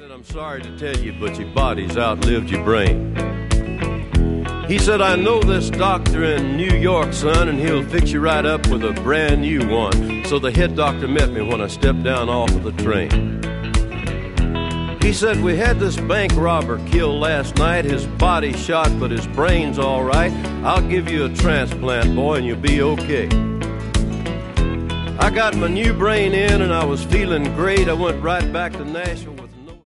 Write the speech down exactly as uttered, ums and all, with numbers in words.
said, I'm sorry to tell you, but your body's outlived your brain. He said, I know this doctor in New York, son, and he'll fix you right up with a brand new one. So the head doctor met me when I stepped down off of the train. He said, we had this bank robber killed last night. His body shot, but his brain's all right. I'll give you a transplant, boy, and you'll be okay. I got my new brain in, and I was feeling great. I went right back to Nashville.